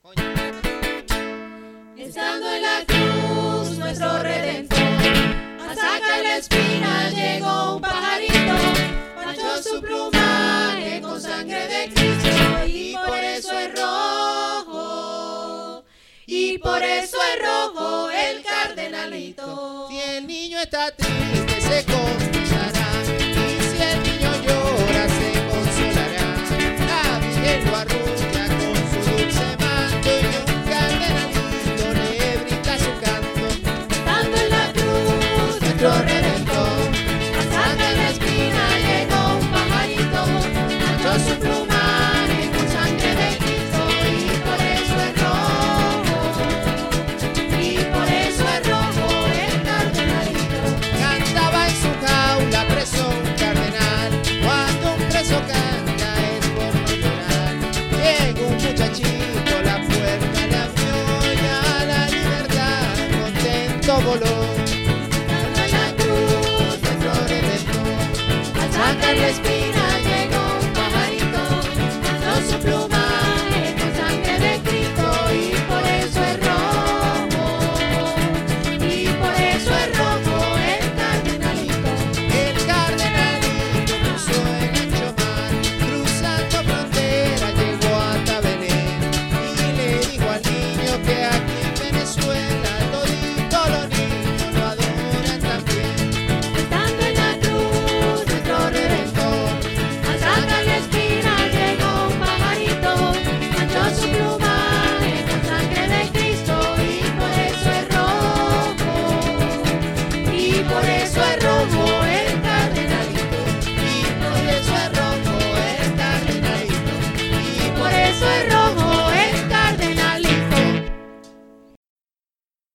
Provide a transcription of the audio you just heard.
Estando en la cruz nuestro Redentor, a sacar la espina llegó un pajarito, manchó su plumaje con sangre de Cristo y por eso es rojo, y por eso es rojo el cardenalito. Si el niño está triste, se come